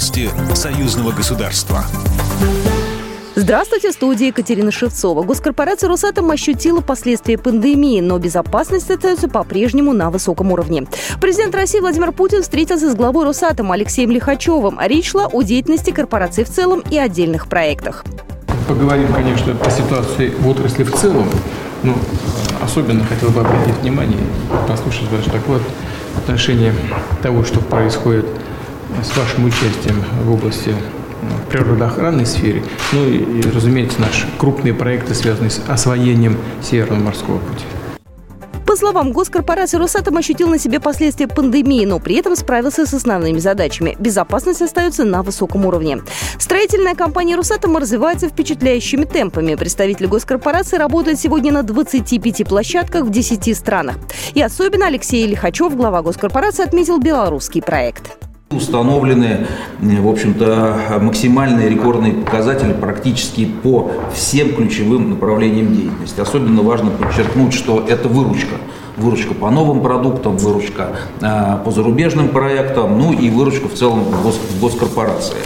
Новости союзного государства. Здравствуйте, в студии Екатерина Шевцова. Госкорпорация «Росатом» ощутила последствия пандемии, но безопасность остается по-прежнему на высоком уровне. Президент России Владимир Путин встретился с главой «Росатома» Алексеем Лихачевым. Речь шла о деятельности корпорации в целом и отдельных проектах. Поговорим, конечно, по ситуации в отрасли в целом. Но особенно хотел бы обратить внимание, послушать ваш доклад в отношении того, что происходит с вашим участием в области природоохранной сфере. Ну и, разумеется, наши крупные проекты, связанные с освоением Северного морского пути. По словам госкорпорации, «Росатом» ощутил на себе последствия пандемии, но при этом справился с основными задачами. Безопасность остается на высоком уровне. Строительная компания «Росатома» развивается впечатляющими темпами. Представители госкорпорации работают сегодня на 25 площадках в 10 странах. И особенно Алексей Лихачев, глава госкорпорации, отметил белорусский проект. Установлены, в общем-то, максимальные рекордные показатели практически по всем ключевым направлениям деятельности. Особенно важно подчеркнуть, что это выручка. Выручка по новым продуктам, выручка по зарубежным проектам, ну и выручка в целом в госкорпорации.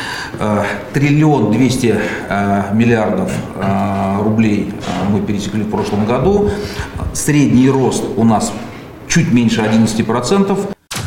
1 200 миллиардов рублей мы пересекли в прошлом году. Средний рост у нас чуть меньше 11%.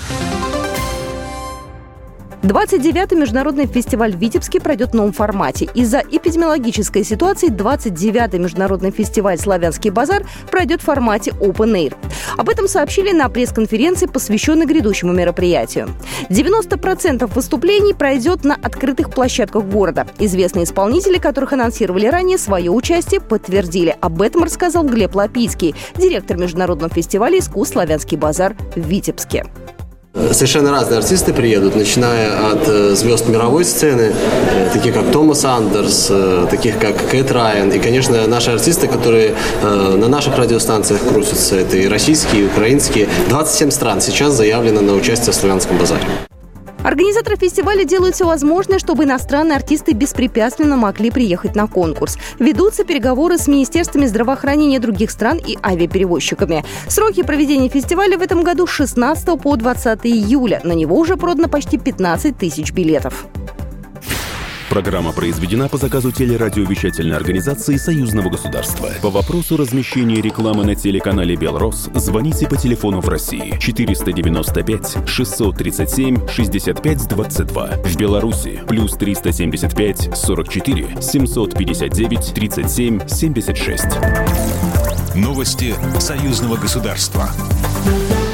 29-й международный фестиваль в Витебске пройдет в новом формате. Из-за эпидемиологической ситуации 29-й международный фестиваль «Славянский базар» пройдет в формате Open Air. Об этом сообщили на пресс-конференции, посвященной грядущему мероприятию. 90% выступлений пройдет на открытых площадках города. Известные исполнители, которых анонсировали ранее, свое участие подтвердили. Об этом рассказал Глеб Лапицкий, директор международного фестиваля искусств «Славянский базар» в Витебске. Совершенно разные артисты приедут, начиная от звезд мировой сцены, таких как Томас Андерс, таких как Кэт Райан, и, конечно, наши артисты, которые на наших радиостанциях крутятся, это и российские, и украинские. 27 стран сейчас заявлено на участие в «Славянском базаре». Организаторы фестиваля делают все возможное, чтобы иностранные артисты беспрепятственно могли приехать на конкурс. Ведутся переговоры с министерствами здравоохранения других стран и авиаперевозчиками. Сроки проведения фестиваля в этом году с 16 по 20 июля. На него уже продано почти 15 тысяч билетов. Программа произведена по заказу телерадиовещательной организации Союзного государства. По вопросу размещения рекламы на телеканале «Белрос» звоните по телефону в России 495 637 65 22. В Беларуси плюс 375 44 759 37 76. Новости союзного государства.